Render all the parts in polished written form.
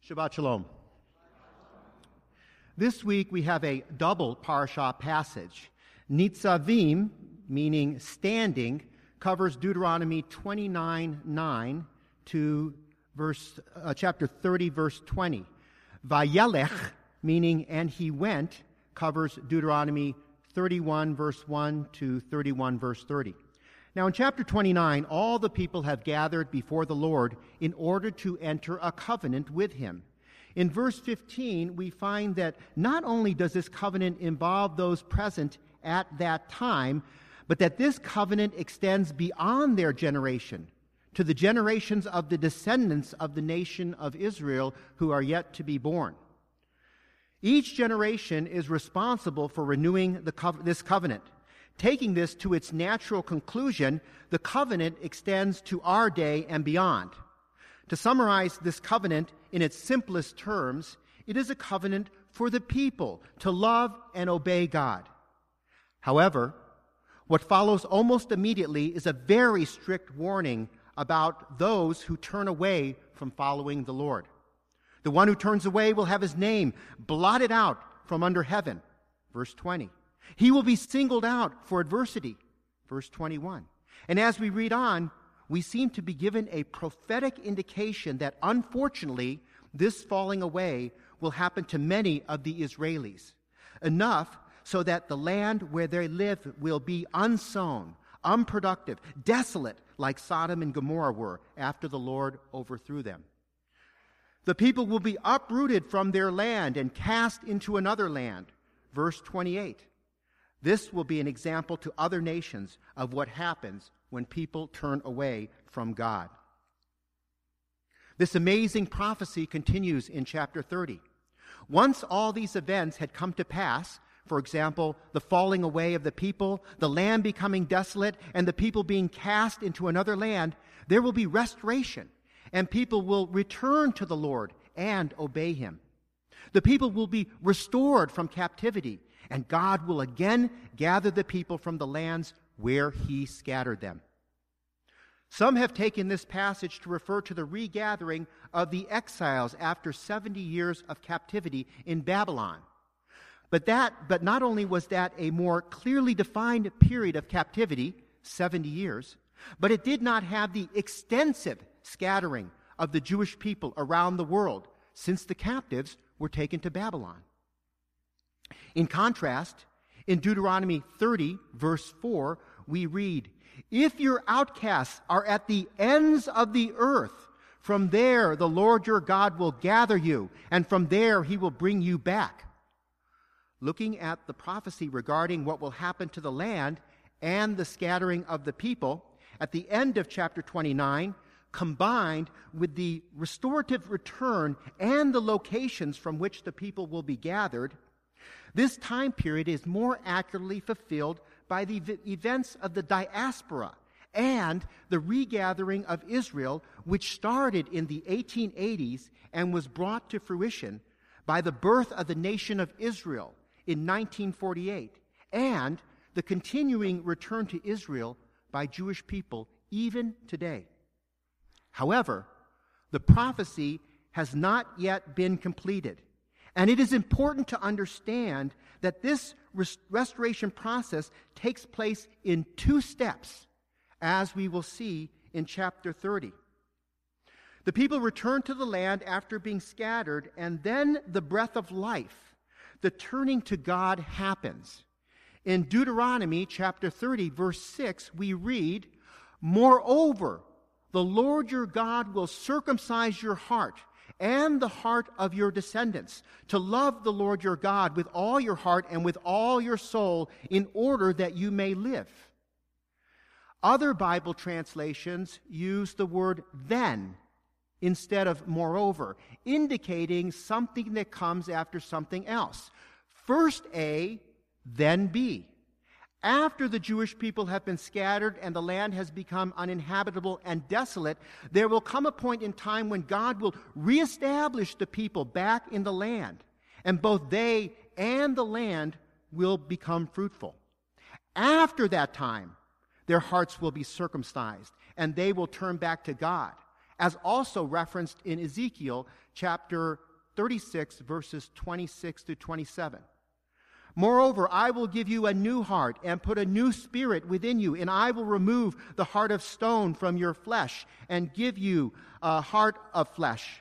Shabbat Shalom. This week we have a double parashah passage. Nitzavim, meaning standing, covers Deuteronomy 29:9 to chapter 30, verse 20. Vayelech, meaning and he went, covers Deuteronomy 31, verse 1 to 31, verse 30. Now in chapter 29, all the people have gathered before the Lord in order to enter a covenant with him. In verse 15, we find that not only does this covenant involve those present at that time, but that this covenant extends beyond their generation to the generations of the descendants of the nation of Israel who are yet to be born. Each generation is responsible for renewing this covenant. Taking this to its natural conclusion, the covenant extends to our day and beyond. To summarize this covenant in its simplest terms, it is a covenant for the people to love and obey God. However, what follows almost immediately is a very strict warning about those who turn away from following the Lord. The one who turns away will have his name blotted out from under heaven. Verse 20. He will be singled out for adversity. Verse 21. And as we read on, we seem to be given a prophetic indication that unfortunately this falling away will happen to many of the Israelis. Enough so that the land where they live will be unsown, unproductive, desolate like Sodom and Gomorrah were after the Lord overthrew them. The people will be uprooted from their land and cast into another land. Verse 28. This will be an example to other nations of what happens when people turn away from God. This amazing prophecy continues in chapter 30. Once all these events had come to pass, for example, the falling away of the people, the land becoming desolate, and the people being cast into another land, there will be restoration, and people will return to the Lord and obey him. The people will be restored from captivity, and God will again gather the people from the lands where he scattered them. Some have taken this passage to refer to the regathering of the exiles after 70 years of captivity in Babylon. But not only was that a more clearly defined period of captivity, 70 years, but it did not have the extensive scattering of the Jewish people around the world since the captives were taken to Babylon. In contrast, in Deuteronomy 30, verse 4, we read, "If your outcasts are at the ends of the earth, from there the Lord your God will gather you, and from there he will bring you back." Looking at the prophecy regarding what will happen to the land and the scattering of the people, at the end of chapter 29, combined with the restorative return and the locations from which the people will be gathered, this time period is more accurately fulfilled by the events of the diaspora and the regathering of Israel, which started in the 1880s and was brought to fruition by the birth of the nation of Israel in 1948, and the continuing return to Israel by Jewish people even today. However, the prophecy has not yet been completed. And it is important to understand that this restoration process takes place in two steps, as we will see in chapter 30. The people return to the land after being scattered, and then the breath of life, the turning to God, happens. In Deuteronomy chapter 30, verse 6, we read, "Moreover, the Lord your God will circumcise your heart and the heart of your descendants, to love the Lord your God with all your heart and with all your soul, in order that you may live." Other Bible translations use the word "then" instead of "moreover," indicating something that comes after something else. First A, then B. After the Jewish people have been scattered and the land has become uninhabitable and desolate, there will come a point in time when God will reestablish the people back in the land, and both they and the land will become fruitful. After that time, their hearts will be circumcised, and they will turn back to God. as also referenced in Ezekiel chapter 36, verses 26 to 27. Moreover, I will give you a new heart and put a new spirit within you, and I will remove the heart of stone from your flesh and give you a heart of flesh.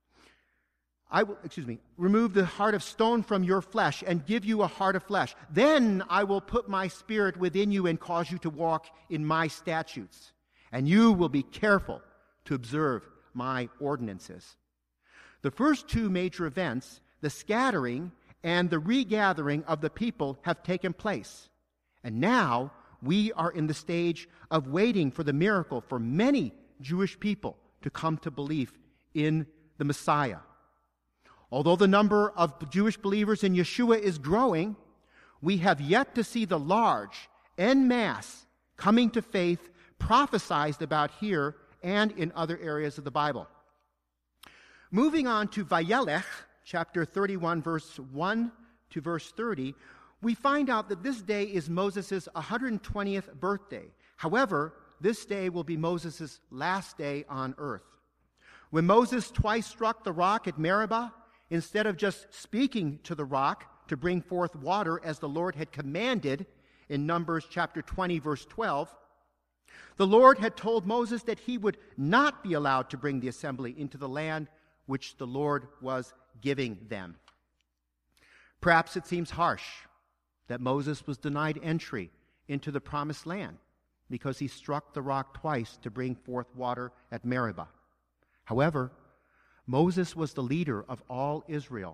Remove the heart of stone from your flesh and give you a heart of flesh. Then I will put my spirit within you and cause you to walk in my statutes, and you will be careful to observe my ordinances. The first two major events, the scattering and the regathering of the people, have taken place. And now we are in the stage of waiting for the miracle for many Jewish people to come to belief in the Messiah. Although the number of Jewish believers in Yeshua is growing, we have yet to see the large en masse coming to faith prophesied about here and in other areas of the Bible. Moving on to Vayelech, chapter 31, verse 1 to verse 30, we find out that this day is Moses' 120th birthday. However, this day will be Moses' last day on earth. When Moses twice struck the rock at Meribah, instead of just speaking to the rock to bring forth water as the Lord had commanded in Numbers chapter 20, verse 12, the Lord had told Moses that he would not be allowed to bring the assembly into the land which the Lord was giving them. Perhaps it seems harsh that Moses was denied entry into the promised land because he struck the rock twice to bring forth water at Meribah. However, Moses was the leader of all Israel.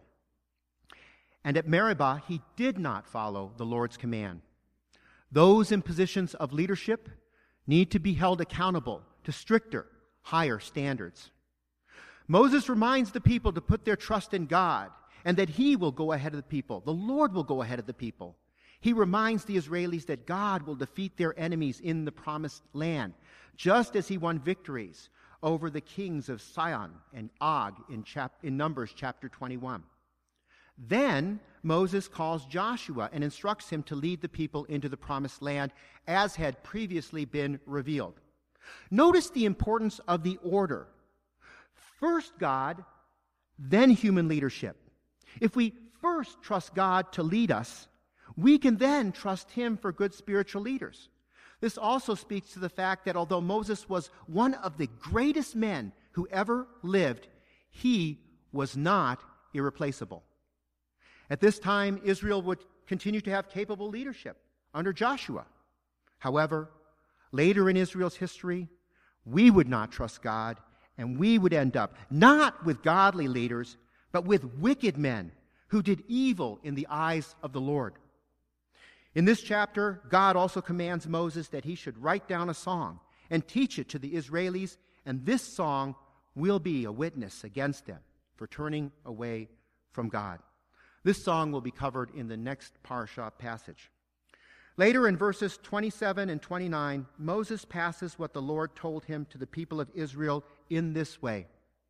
And at Meribah, he did not follow the Lord's command. Those in positions of leadership need to be held accountable to stricter, higher standards. Moses reminds the people to put their trust in God and that he will go ahead of the people. The Lord will go ahead of the people. He reminds the Israelis that God will defeat their enemies in the promised land, just as he won victories over the kings of Sihon and Og in Numbers chapter 21. Then Moses calls Joshua and instructs him to lead the people into the promised land as had previously been revealed. Notice the importance of the order. First God, then human leadership. If we first trust God to lead us, we can then trust him for good spiritual leaders. This also speaks to the fact that although Moses was one of the greatest men who ever lived, he was not irreplaceable. At this time, Israel would continue to have capable leadership under Joshua. However, later in Israel's history, we would not trust God, and we would end up not with godly leaders, but with wicked men who did evil in the eyes of the Lord. In this chapter, God also commands Moses that he should write down a song and teach it to the Israelis, and this song will be a witness against them for turning away from God. This song will be covered in the next Parsha passage. Later in verses 27 and 29, Moses passes what the Lord told him to the people of Israel in this way.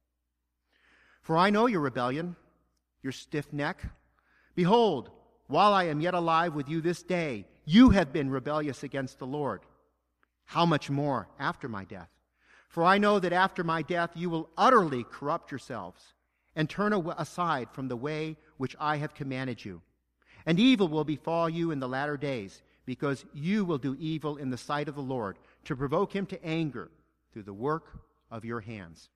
For I know your rebellion, your stiff neck. Behold, while I am yet alive with you this day, you have been rebellious against the Lord. How much more after my death? For I know that after my death you will utterly corrupt yourselves and turn aside from the way which I have commanded you. And evil will befall you in the latter days, because you will do evil in the sight of the Lord, to provoke him to anger through the work of your hands.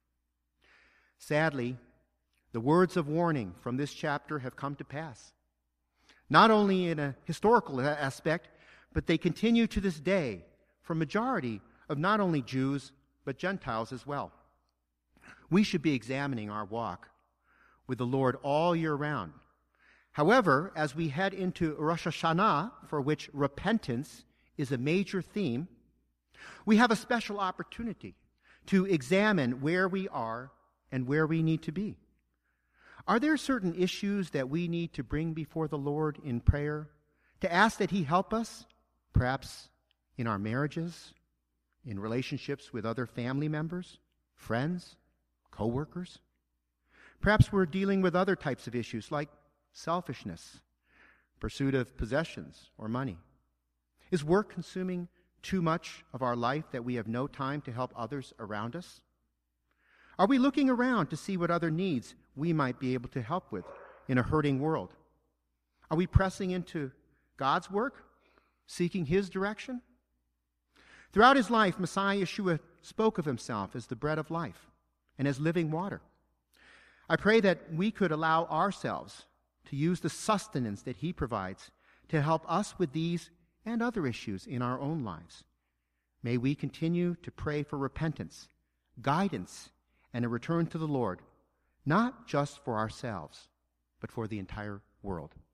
Sadly, the words of warning from this chapter have come to pass. Not only in a historical aspect, but they continue to this day for a majority of not only Jews, but Gentiles as well. We should be examining our walk with the Lord all year round. However, as we head into Rosh Hashanah, for which repentance is a major theme, we have a special opportunity to examine where we are and where we need to be. Are there certain issues that we need to bring before the Lord in prayer, to ask that he help us, perhaps in our marriages, in relationships with other family members, friends, co-workers? Perhaps we're dealing with other types of issues like selfishness, pursuit of possessions or money. Is work consuming too much of our life that we have no time to help others around us? Are we looking around to see what other needs we might be able to help with in a hurting world? Are we pressing into God's work, seeking His direction? Throughout His life, Messiah Yeshua spoke of Himself as the bread of life and as living water. I pray that we could allow ourselves to use the sustenance that He provides to help us with these and other issues in our own lives. May we continue to pray for repentance, guidance, and a return to the Lord, not just for ourselves, but for the entire world.